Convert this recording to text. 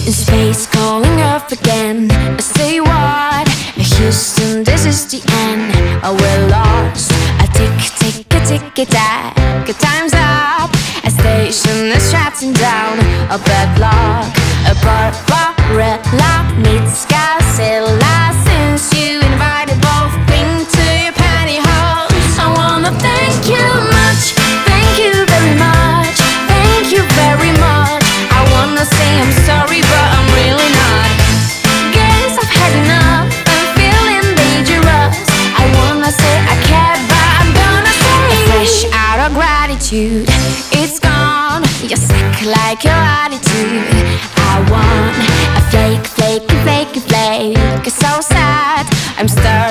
In space, calling Earth again. I say what? Houston, this is the end. Oh, we're lost. A tick, tack. Time's up. A station is shutting down. A bad luck. A Barbarella meets Godzilla. Since you invited both Pink to your pantyhose, I wanna thank you much. Thank you very much. Thank you very much. I wanna say I'm sorry, but I'm really not. Guess I've had enough. I'm feeling dangerous. I wanna say I care, but I'm gonna say fresh out of gratitude. It's gone. You're sick like your attitude. I want a flake. So sad. I'm stuck.